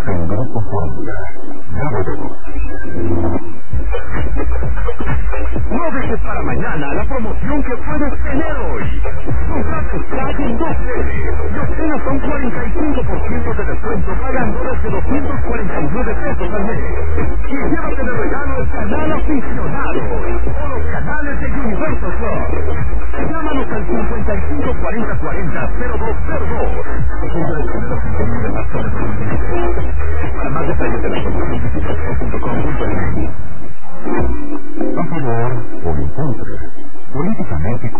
en Grupo Fórmula. No dejes para mañana la promoción que puedes tener hoy. Contratos Flash en 2 series y obtén hasta un 45% de descuento pagando desde 249 pesos al mes. Y llévate de regalo el canal aficionado o los canales de Universal Club. Llámanos al 554040-0202. Para más detalles de la promoción visita .com.mx. A favor o en contra, políticamente